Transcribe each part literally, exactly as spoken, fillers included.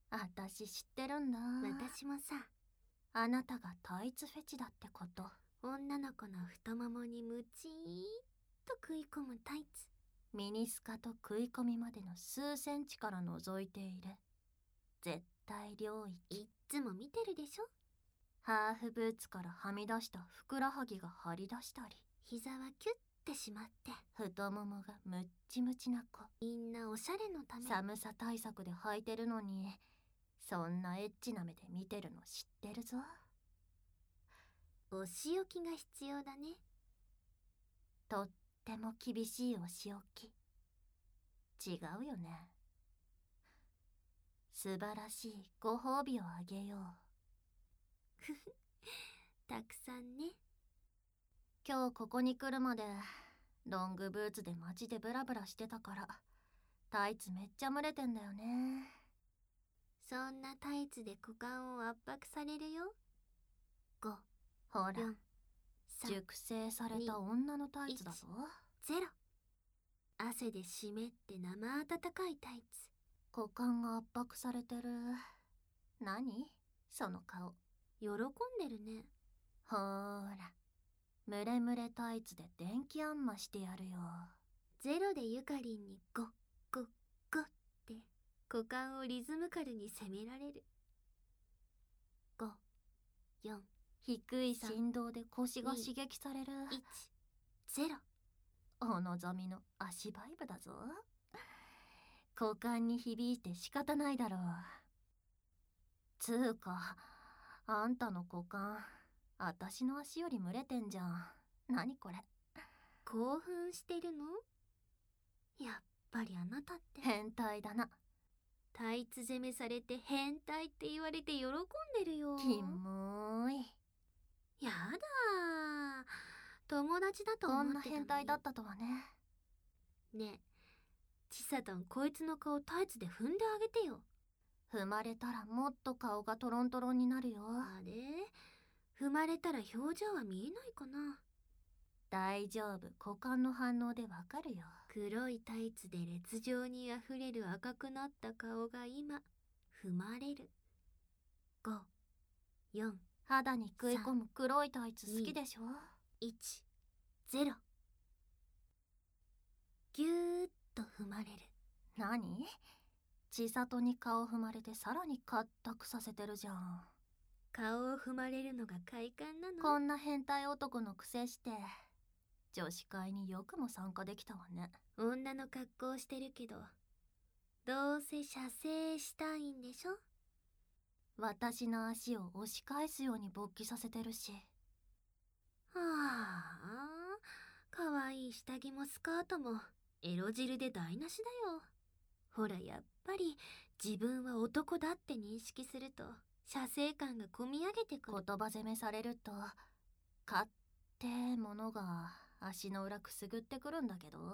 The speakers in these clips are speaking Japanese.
私知ってるんだ。 私もさ、 あなたがタイツフェチだってこと。 女の子の太ももにムチーッと食い込むタイツ。 ミニスカと食い込みまでの数センチから覗いている絶対領域。 いっつも見てるでしょ。 ハーフブーツからはみ出したふくらはぎが張り出したり、 膝はキュッてしまって、 太ももがムッチムチな子。 みんなおしゃれのため。 寒さ対策で履いてるのに、そんなエッチな目で見てるの知ってるぞ。 お仕置きが必要だね。 とっても厳しいお仕置き。違うよね。素晴らしいご褒美をあげよう。 ふふたくさんね。 今日ここに来るまでロングブーツで街でブラブラしてたからタイツめっちゃ蒸れてんだよね。 そんなタイツで股間を圧迫されるよ。ご、 ほら、 よん、さん、 熟成された女のタイツだぞ。 ゼロ。汗で湿って生温かいタイツ。 股間が圧迫されてる。何その顔。 喜んでるね。 ほーら、ムレムレタイツで電気あんましてやるよ。 ゼロでゆかりんにゴッゴッゴッって股間をリズムカルに攻められる。ご、よん、 低い振動で腰が刺激される。 いち、ゼロ。 お望みの足バイブだぞ。股間に響いて仕方ないだろう。つうか、あんたの股間、あたしの足より蒸れてんじゃん。何これ。 興奮してるの？やっぱりあなたって変態だな。 タイツ攻めされて変態って言われて喜んでるよ。 キモーい。 やだー、友達だとこんな思ってたのに。 変態だったとはね。 ねえ、ちさとんこいつの顔タイツで踏んであげてよ。 踏まれたらもっと顔がトロントロンになるよ。 あれ、踏まれたら表情は見えないかな。 大丈夫、股間の反応でわかるよ。 黒いタイツで烈状にあふれる赤くなった顔が今踏まれる。ご、よん、 肌に食い込む黒いタイツ好きでしょ。 いち、ゼロ。ぎゅーっと踏まれる。 何？千里に顔踏まれてさらにカッタクさせてるじゃん。 顔を踏まれるのが快感なの？ こんな変態男のくせして女子会によくも参加できたわね。 女の格好してるけど、どうせ射精したいんでしょ。 私の足を押し返すように勃起させてるし。 はあ、かわいい下着もスカートもエロ汁で台無しだよ。ほら、やっぱり自分は男だって認識すると射精感がこみ上げてくる。 言葉攻めされるとかってものが足の裏くすぐってくるんだけど。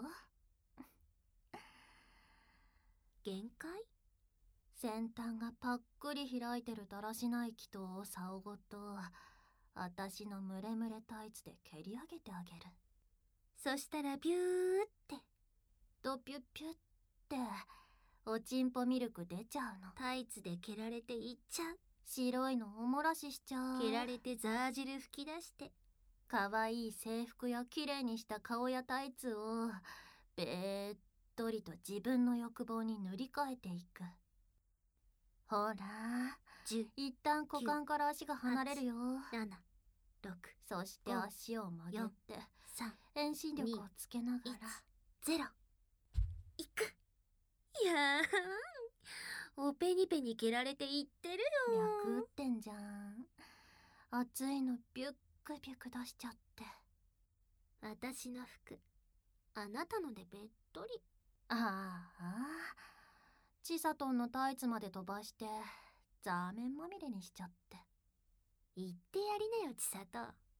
限界？ 先端がパックリ開いてるだらしない気筒を竿ごと私のムレムレタイツで蹴り上げてあげる。 そしたらビューってドピュッピュッっておちんぽミルク出ちゃうの。 タイツで蹴られていっちゃう。 白いのおもらししちゃう。 蹴られてザー汁吹き出して、 かわいい制服やきれいにした顔やタイツをべーっとりと自分の欲望に塗り替えていく。ほら、 じゅう、 一旦股間から足が離れるよ。 なな、ろく、 そして足を曲げてさん、 遠心力をつけながらゼロ。いく。いやーん、おペニペニ蹴られていってるよ。 脈打ってんじゃん。熱いのビュックビュック出しちゃって。 私の服、あなたのでべっとり。 ああ、ちさとんのタイツまで飛ばしてザーメンまみれにしちゃって。 言ってやりなよ、ちさと。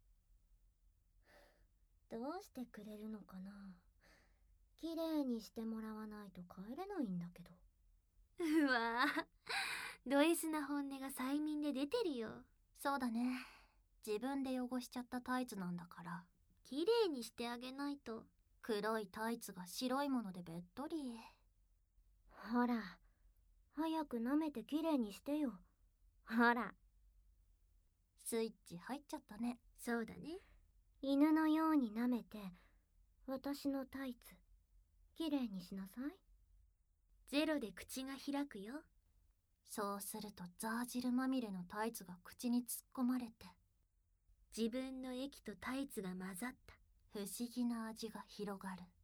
どうしてくれるのかな。綺麗にしてもらわないと帰れないんだけど。 うわぁ、ド S な本音が催眠で出てるよ。 そうだね、自分で汚しちゃったタイツなんだから。 綺麗にしてあげないと。 黒いタイツが白いものでべっとり。ほらほ早く舐めてきれいにしてよ。ほら。 スイッチ入っちゃったね。 そうだね。犬のように舐めて、私のタイツ、きれいにしなさい。ゼロで口が開くよ。 そうするとザージルまみれのタイツが口に突っ込まれて、 自分の液とタイツが混ざった不思議な味が広がる。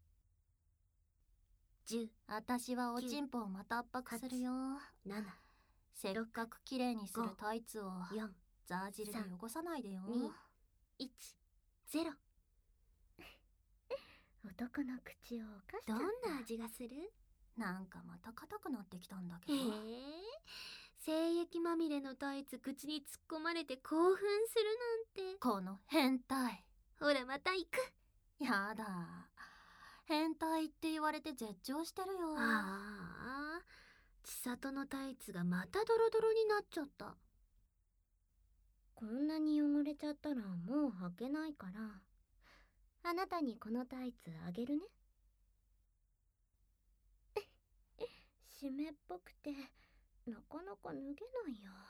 じゅう、 私はおちんぽをまた圧迫するよ。 なな、 せっかくきれいにするタイツをよん、 ザージルで汚さないでよ。 に、いち、ゼロ。男の口を犯しちゃった。どんな味がする？ なんかまた硬くなってきたんだけへど。 え、精液まみれのタイツ口に突っ込まれて興奮するなんて。 この変態。 ほらまた行く。 やだ。変態って言われて絶頂してるよ。 ああ、千里のタイツがまたドロドロになっちゃった。こんなに汚れちゃったらもう履けないから、あなたにこのタイツあげるね。湿っぽくてなかなか脱げないよ。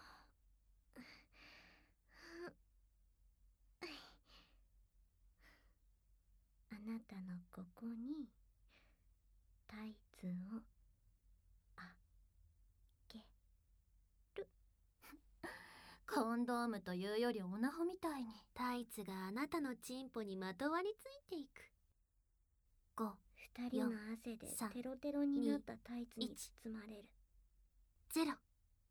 あなたのここにタイツをあげる。 コンドームというよりオナホみたいに。 タイツがあなたのチンポにまとわりついていく。ご、二人の汗でテロテロになったタイツに包まれる。ゼロ。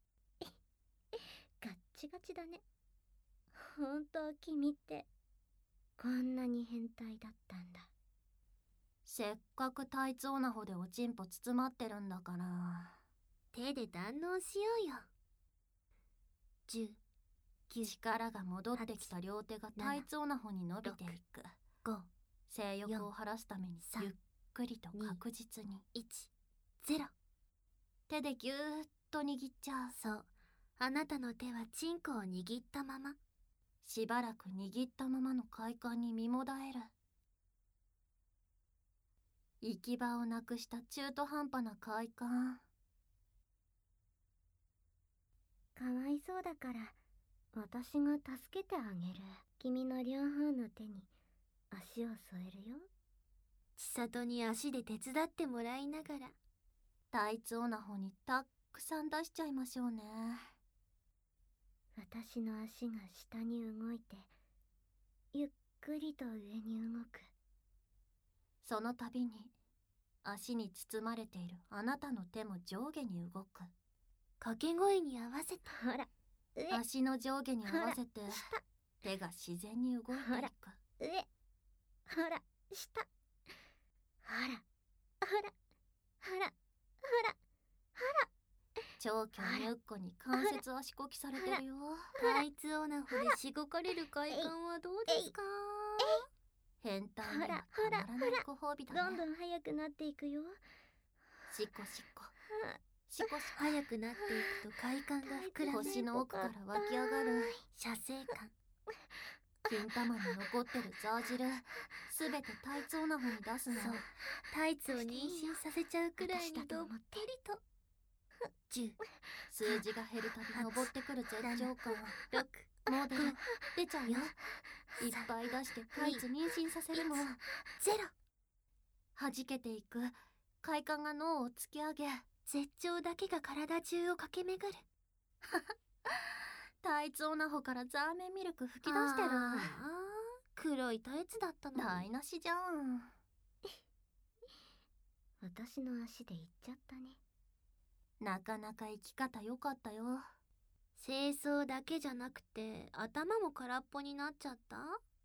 ガッチガチだね。本当君ってこんなに変態だったんだ。 せっかくタイツオナホでおちんぽ包まってるんだから、 手で堪能しようよ。じゅう、きゅう、 力が戻ってきた両手がタイツオナホに伸びていく。 ご、 性欲を晴らすためにゆっくりと確実に。 いち、ゼロ。 手でぎゅーっと握っちゃう。 そう、あなたの手はチンコを握ったまま。 しばらく握ったままの快感に身もだえる。行き場をなくした中途半端な快感。 かわいそうだから私が助けてあげる。君の両方の手に足を添えるよ。千里に足で手伝ってもらいながらタイツオナホにたくさん出しちゃいましょうね。 私の足が下に動いてゆっくりと上に動く。 その度に足に包まれているあなたの手も上下に動く。 掛け声に合わせて、ほら上、足の上下に合わせて手が自然に動いていく。 ほら上、ほら下、ほらほらほらほらほら。 長距離ぬっこに関節足こきされてるよ。 タイツオナホでしごかれる快感はどうですか？ 変態にはたまらないご褒美だね。 どんどん速くなっていくよ。 しこしこしこしこ。 速くなっていくと快感が膨らむ。 腰の奥から湧き上がる射精感。 金玉に残ってるザージルすべてタイツオナホに出すの。 そう、タイツを妊娠させちゃうくらいにどっぷりと。じゅう、 数字が減るたび登ってくる絶頂感。 ろく、 もう出る出ちゃうよ。いっぱい出してタイツ妊娠させるの。 ゼロ。 弾けていく快感が脳を突き上げ、 絶頂だけが体中を駆け巡る。 タイツオナホからザーメンミルク吹き出してる。 ああ、黒いタイツだったのに。 台無しじゃん。 私の足で行っちゃったね。 なかなか生き方良かったよ。 清掃だけじゃなくて頭も空っぽになっちゃった。